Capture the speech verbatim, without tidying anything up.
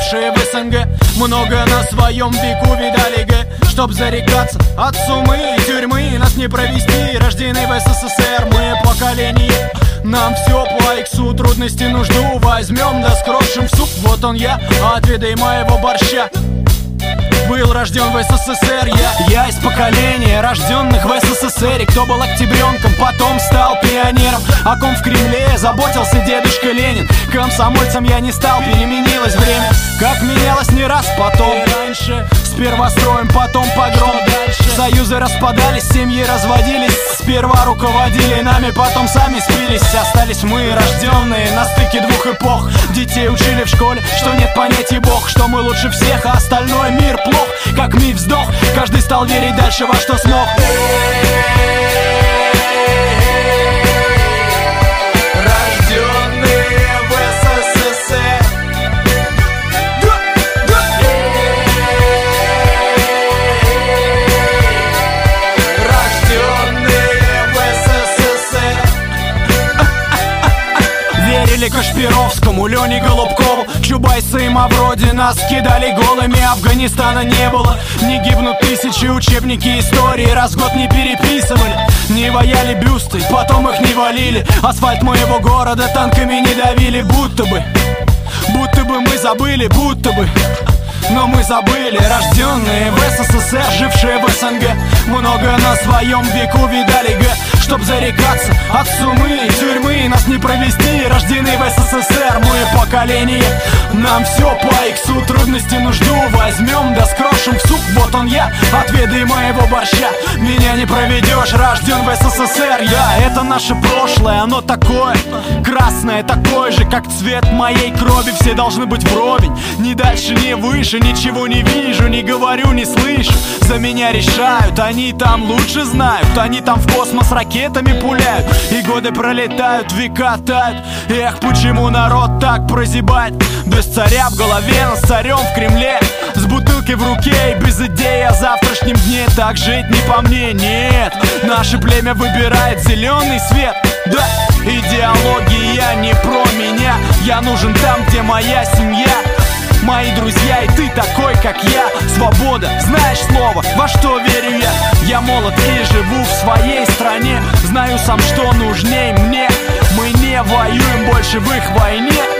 жившие в СНГ, много на своем веку видали г. Чтоб зарекаться от сумы и тюрьмы, нас не провести, рождены в СССР. Мы поколение, нам все по иксу, трудности нужду возьмем, да скрошим в суп. Вот он я, отведай моего борща. Был рожден в СССР я. Я из поколения рожденных в СССР. И кто был октябренком, потом стал пионером. О ком в Кремле заботился дедушка Ленин. Комсомольцем я не стал, переменилось время. Как менялось не раз потом. И раньше сперва строим, потом погром. Союзы распадались, семьи разводились. Сперва руководили нами, потом сами спились. Остались мы, рожденные на стыке двух эпох. Детей учили в школе, что нет понятия Бог, что мы лучше всех, а остальной мир плох. Как миф вздох, каждый стал верить дальше во что смог. Кашпировскому, Лене Голубкову, Чубайса и Мавроди. Нас кидали голыми, Афганистана не было. Не гибнут тысячи, учебники истории раз в год не переписывали. Не ваяли бюсты, потом их не валили. Асфальт моего города танками не давили. Будто бы, будто бы мы забыли, будто бы. Но мы забыли, рожденные в СССР, жившие в СНГ, много на своем веку видали г. Чтоб зарекаться от сумы и тюрьмы, нас не провести, рождены в СССР. Мы поколение, нам все по иксу, трудности нужду возьмем, да скрошим в суп. Вот он я, отведай моего борща. Меня не проведешь, рожден в СССР я. Это наше прошлое, оно такое красное, такое же, как цвет моей крови. Все должны быть вровень, ни дальше, ни выше. Ничего не вижу, не говорю, не слышу. За меня решают, они там лучше знают. Они там в космос ракетами пуляют. И годы пролетают, века тают. Эх, почему народ так прозябает? Без царя в голове, но с царем в Кремле. С бутылкой в руке и без идеи о завтрашнем дне. Так жить не по мне, нет. Наше племя выбирает зеленый свет. Да, идеология не про меня. Я нужен там, где моя семья. Мои друзья и ты такой, как я. Свобода, знаешь слово, во что верю я. Я молод и живу в своей стране. Знаю сам, что нужней мне. Мы не воюем больше в их войне.